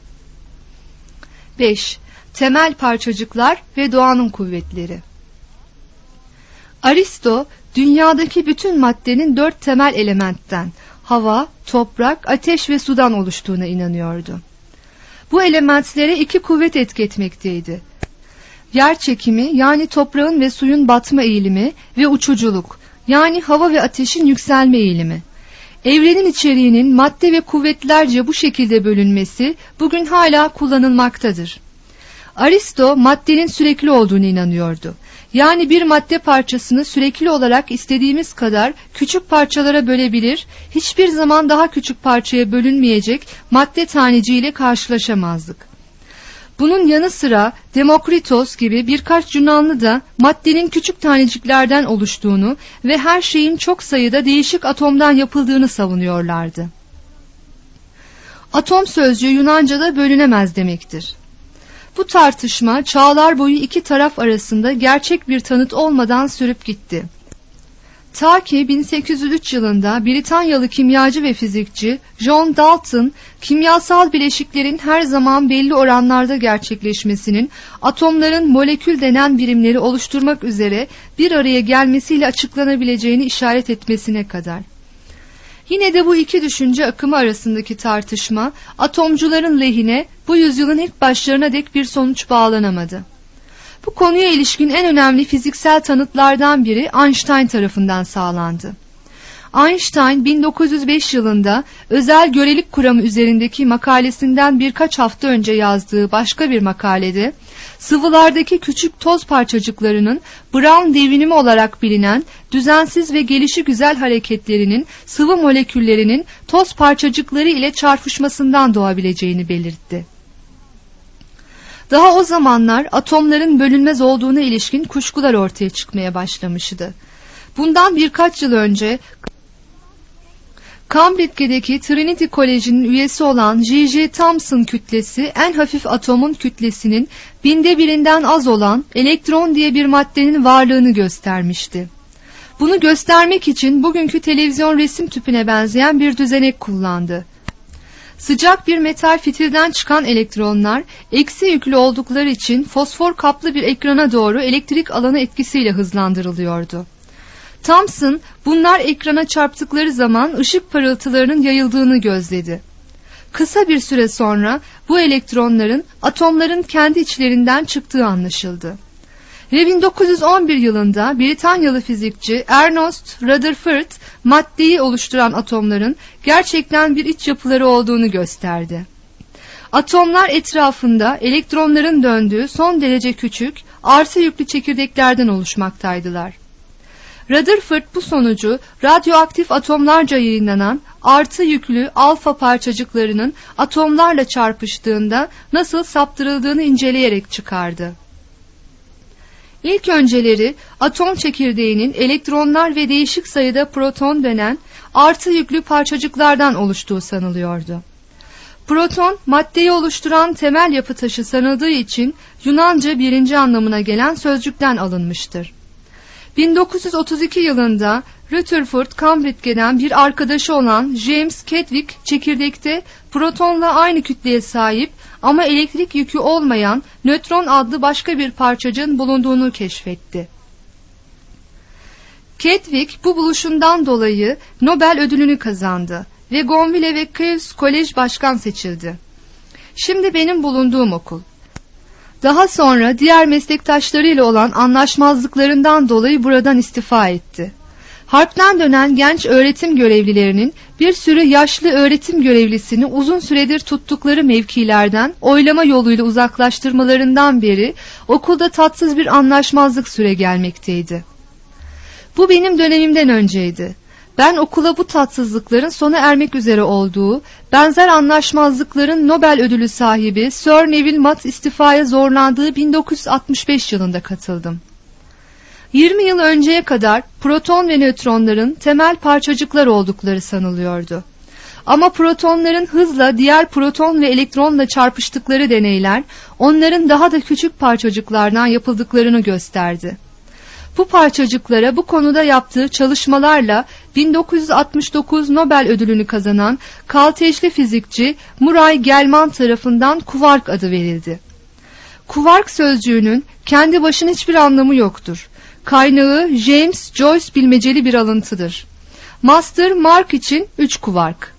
5. Temel parçacıklar ve doğanın kuvvetleri. Aristo, dünyadaki bütün maddenin 4 temel elementten, hava, toprak, ateş ve sudan oluştuğuna inanıyordu. Bu elementlere 2 kuvvet etki etmekteydi. Yer çekimi yani toprağın ve suyun batma eğilimi ve uçuculuk yani hava ve ateşin yükselme eğilimi. Evrenin içeriğinin madde ve kuvvetlerce bu şekilde bölünmesi bugün hala kullanılmaktadır. Aristo maddenin sürekli olduğunu inanıyordu. Yani bir madde parçasını sürekli olarak istediğimiz kadar küçük parçalara bölebilir, hiçbir zaman daha küçük parçaya bölünmeyecek madde taneciğiyle karşılaşamazdık. Bunun yanı sıra Demokritos gibi birkaç Yunanlı da maddenin küçük taneciklerden oluştuğunu ve her şeyin çok sayıda değişik atomdan yapıldığını savunuyorlardı. Atom sözcüğü Yunanca'da bölünemez demektir. Bu tartışma çağlar boyu iki taraf arasında gerçek bir tanıt olmadan sürüp gitti. Ta ki 1803 yılında Britanyalı kimyacı ve fizikçi John Dalton, kimyasal bileşiklerin her zaman belli oranlarda gerçekleşmesinin atomların molekül denen birimleri oluşturmak üzere bir araya gelmesiyle açıklanabileceğini işaret etmesine kadar. Yine de bu iki düşünce akımı arasındaki tartışma atomcuların lehine bu yüzyılın ilk başlarına dek bir sonuç bağlanamadı. Bu konuya ilişkin en önemli fiziksel tanıtlardan biri Einstein tarafından sağlandı. Einstein 1905 yılında özel görelik kuramı üzerindeki makalesinden birkaç hafta önce yazdığı başka bir makalede sıvılardaki küçük toz parçacıklarının Brown devinimi olarak bilinen düzensiz ve gelişigüzel hareketlerinin sıvı moleküllerinin toz parçacıkları ile çarpışmasından doğabileceğini belirtti. Daha o zamanlar atomların bölünmez olduğuna ilişkin kuşkular ortaya çıkmaya başlamıştı. Bundan birkaç yıl önce Cambridge'deki Trinity College'nin üyesi olan J.J. Thomson kütlesi en hafif atomun kütlesinin 1/1000'den az olan elektron diye bir maddenin varlığını göstermişti. Bunu göstermek için bugünkü televizyon resim tüpüne benzeyen bir düzenek kullandı. Sıcak bir metal fitilden çıkan elektronlar eksi yüklü oldukları için fosfor kaplı bir ekrana doğru elektrik alanı etkisiyle hızlandırılıyordu. Thomson bunlar ekrana çarptıkları zaman ışık parıltılarının yayıldığını gözledi. Kısa bir süre sonra bu elektronların atomların kendi içlerinden çıktığı anlaşıldı. Ve 1911 yılında Britanyalı fizikçi Ernest Rutherford maddeyi oluşturan atomların gerçekten bir iç yapıları olduğunu gösterdi. Atomlar etrafında elektronların döndüğü son derece küçük artı yüklü çekirdeklerden oluşmaktaydılar. Rutherford bu sonucu radyoaktif atomlarca yayınlanan artı yüklü alfa parçacıklarının atomlarla çarpıştığında nasıl saptırıldığını inceleyerek çıkardı. İlk önceleri atom çekirdeğinin elektronlar ve değişik sayıda proton denen artı yüklü parçacıklardan oluştuğu sanılıyordu. Proton maddeyi oluşturan temel yapı taşı sanıldığı için Yunanca birinci anlamına gelen sözcükten alınmıştır. 1932 yılında Rutherford Cambridge'den bir arkadaşı olan James Chadwick çekirdekte protonla aynı kütleye sahip ama elektrik yükü olmayan nötron adlı başka bir parçacığın bulunduğunu keşfetti. Chadwick bu buluşundan dolayı Nobel ödülünü kazandı ve Gonville ve King's College başkan seçildi. Şimdi benim bulunduğum okul. Daha sonra diğer meslektaşlarıyla olan anlaşmazlıklarından dolayı buradan istifa etti. Harpten dönen genç öğretim görevlilerinin bir sürü yaşlı öğretim görevlisini uzun süredir tuttukları mevkilerden oylama yoluyla uzaklaştırmalarından beri okulda tatsız bir anlaşmazlık süregelmekteydi. Bu benim dönemimden önceydi. Ben okula bu tatsızlıkların sona ermek üzere olduğu, benzer anlaşmazlıkların Nobel ödülü sahibi Sir Neville Matt istifaya zorlandığı 1965 yılında katıldım. 20 yıl önceye kadar proton ve nötronların temel parçacıklar oldukları sanılıyordu. Ama protonların hızla diğer proton ve elektronla çarpıştıkları deneyler, onların daha da küçük parçacıklardan yapıldıklarını gösterdi. Bu parçacıklara bu konuda yaptığı çalışmalarla 1969 Nobel ödülünü kazanan kalteşli fizikçi Murray Gell-Mann tarafından kuvark adı verildi. Kuvark sözcüğünün kendi başına hiçbir anlamı yoktur. Kaynağı James Joyce bilmeceli bir alıntıdır. Master Mark için 3 kuvark.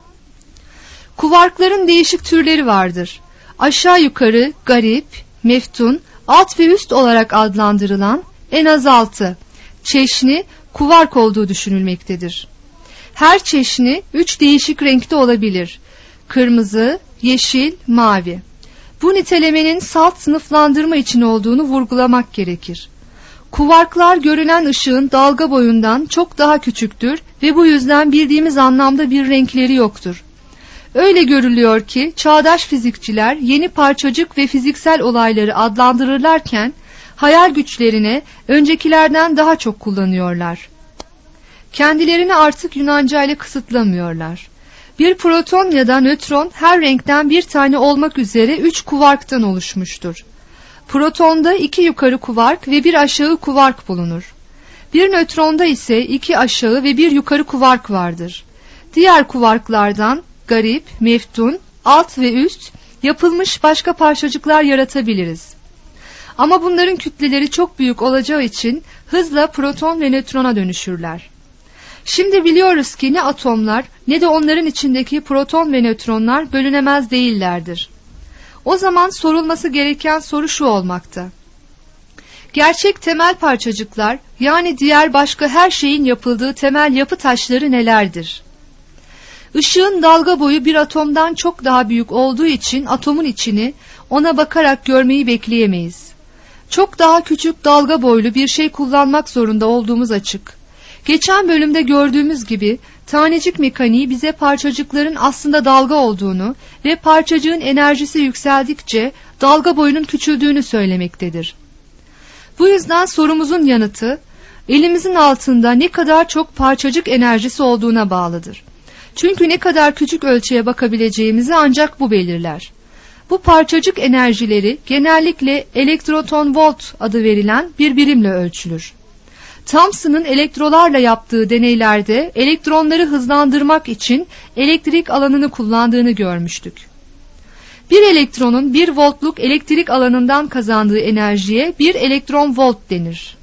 Kuvarkların değişik türleri vardır. Aşağı yukarı garip, meftun, alt ve üst olarak adlandırılan en az 6 çeşni kuvark olduğu düşünülmektedir. Her çeşni 3 değişik renkte olabilir. Kırmızı, yeşil, mavi. Bu nitelemenin salt sınıflandırma için olduğunu vurgulamak gerekir. Kuvarklar görülen ışığın dalga boyundan çok daha küçüktür ve bu yüzden bildiğimiz anlamda bir renkleri yoktur. Öyle görülüyor ki çağdaş fizikçiler yeni parçacık ve fiziksel olayları adlandırırlarken hayal güçlerine öncekilerden daha çok kullanıyorlar. Kendilerini artık Yunanca ile kısıtlamıyorlar. Bir proton ya da nötron her renkten bir tane olmak üzere 3 kuvarktan oluşmuştur. Protonda 2 yukarı kuvark ve 1 aşağı kuvark bulunur. Bir nötronda ise 2 aşağı ve 1 yukarı kuvark vardır. Diğer kuvarklardan garip, meftun, alt ve üst yapılmış başka parçacıklar yaratabiliriz. Ama bunların kütleleri çok büyük olacağı için hızla proton ve nötrona dönüşürler. Şimdi biliyoruz ki ne atomlar ne de onların içindeki proton ve nötronlar bölünemez değillerdir. O zaman sorulması gereken soru şu olmakta: gerçek temel parçacıklar, yani diğer başka her şeyin yapıldığı temel yapı taşları nelerdir? Işığın dalga boyu bir atomdan çok daha büyük olduğu için atomun içini ona bakarak görmeyi bekleyemeyiz. Çok daha küçük dalga boylu bir şey kullanmak zorunda olduğumuz açık. Geçen bölümde gördüğümüz gibi tanecik mekaniği bize parçacıkların aslında dalga olduğunu ve parçacığın enerjisi yükseldikçe dalga boyunun küçüldüğünü söylemektedir. Bu yüzden sorumuzun yanıtı elimizin altında ne kadar çok parçacık enerjisi olduğuna bağlıdır. Çünkü ne kadar küçük ölçüye bakabileceğimizi ancak bu belirler. Bu parçacık enerjileri genellikle elektroton-volt adı verilen bir birimle ölçülür. Thomson'ın elektrolarla yaptığı deneylerde elektronları hızlandırmak için elektrik alanını kullandığını görmüştük. Bir elektronun 1 voltluk elektrik alanından kazandığı enerjiye 1 elektron volt denir.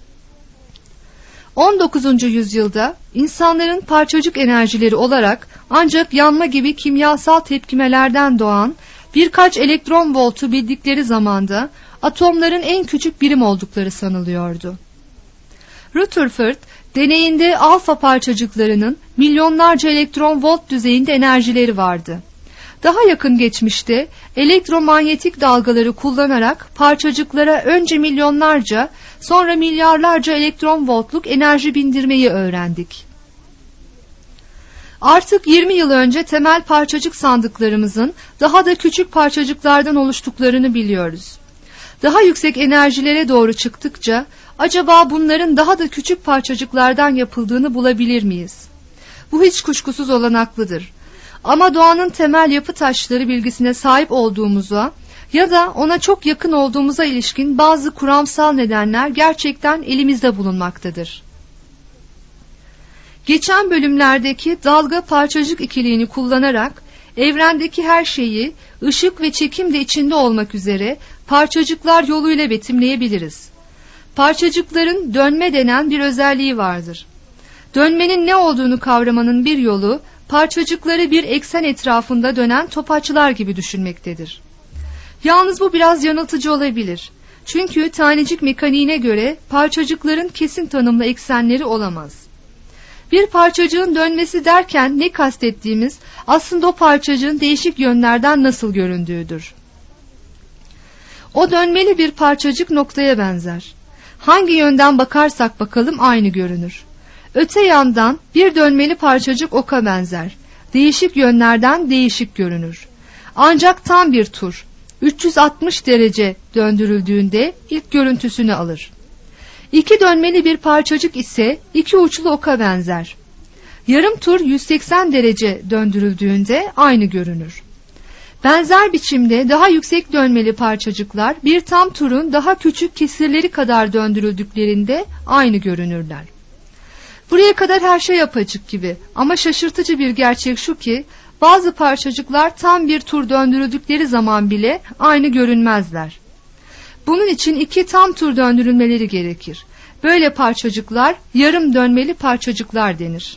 19. yüzyılda insanların parçacık enerjileri olarak ancak yanma gibi kimyasal tepkimelerden doğan birkaç elektron voltu bildikleri zamanda atomların en küçük birim oldukları sanılıyordu. Rutherford deneyinde alfa parçacıklarının milyonlarca elektron volt düzeyinde enerjileri vardı. Daha yakın geçmişte elektromanyetik dalgaları kullanarak parçacıklara önce milyonlarca, sonra milyarlarca elektron voltluk enerji bindirmeyi öğrendik. Artık 20 yıl önce temel parçacık sandıklarımızın daha da küçük parçacıklardan oluştuklarını biliyoruz. Daha yüksek enerjilere doğru çıktıkça acaba bunların daha da küçük parçacıklardan yapıldığını bulabilir miyiz? Bu hiç kuşkusuz olanaklıdır. Ama doğanın temel yapı taşları bilgisine sahip olduğumuza ya da ona çok yakın olduğumuza ilişkin bazı kuramsal nedenler gerçekten elimizde bulunmaktadır. Geçen bölümlerdeki dalga parçacık ikiliğini kullanarak evrendeki her şeyi ışık ve çekim de içinde olmak üzere parçacıklar yoluyla betimleyebiliriz. Parçacıkların dönme denen bir özelliği vardır. Dönmenin ne olduğunu kavramanın bir yolu, parçacıkları bir eksen etrafında dönen topaçlar gibi düşünmektedir. Yalnız bu biraz yanıltıcı olabilir. Çünkü tanecik mekaniğine göre parçacıkların kesin tanımlı eksenleri olamaz. Bir parçacığın dönmesi derken ne kastettiğimiz aslında o parçacığın değişik yönlerden nasıl göründüğüdür. O dönmeli bir parçacık noktaya benzer. Hangi yönden bakarsak bakalım aynı görünür. Öte yandan bir dönmeli parçacık oka benzer. Değişik yönlerden değişik görünür. Ancak tam bir tur 360 derece döndürüldüğünde ilk görüntüsünü alır. İki dönmeli bir parçacık ise iki uçlu oka benzer. Yarım tur 180 derece döndürüldüğünde aynı görünür. Benzer biçimde daha yüksek dönmeli parçacıklar bir tam turun daha küçük kesirleri kadar döndürüldüklerinde aynı görünürler. Buraya kadar her şey apaçık gibi ama şaşırtıcı bir gerçek şu ki bazı parçacıklar tam bir tur döndürüldükleri zaman bile aynı görünmezler. Bunun için iki tam tur döndürülmeleri gerekir. Böyle parçacıklar yarım dönmeli parçacıklar denir.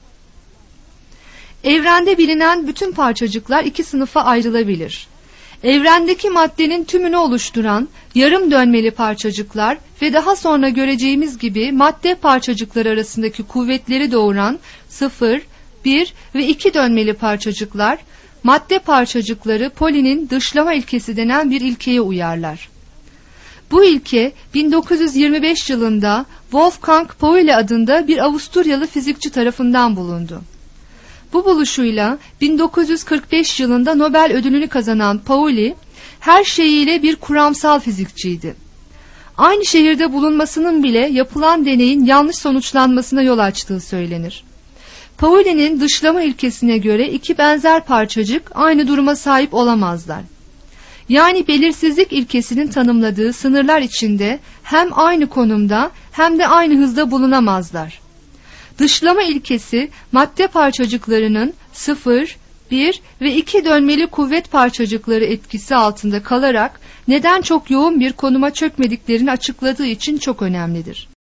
Evrende bilinen bütün parçacıklar iki sınıfa ayrılabilir. Evrendeki maddenin tümünü oluşturan yarım dönmeli parçacıklar ve daha sonra göreceğimiz gibi madde parçacıkları arasındaki kuvvetleri doğuran 0, 1 ve 2 dönmeli parçacıklar, madde parçacıkları Pauli'nin dışlama ilkesi denen bir ilkeye uyarlar. Bu ilke 1925 yılında Wolfgang Pauli adında bir Avusturyalı fizikçi tarafından bulundu. Bu buluşuyla 1945 yılında Nobel ödülünü kazanan Pauli, her şeyiyle bir kuramsal fizikçiydi. Aynı şehirde bulunmasının bile yapılan deneyin yanlış sonuçlanmasına yol açtığı söylenir. Pauli'nin dışlama ilkesine göre iki benzer parçacık aynı duruma sahip olamazlar. Yani belirsizlik ilkesinin tanımladığı sınırlar içinde hem aynı konumda hem de aynı hızda bulunamazlar. Dışlama ilkesi madde parçacıklarının 0, 1 ve 2 dönmeli kuvvet parçacıkları etkisi altında kalarak neden çok yoğun bir konuma çökmediklerini açıkladığı için çok önemlidir.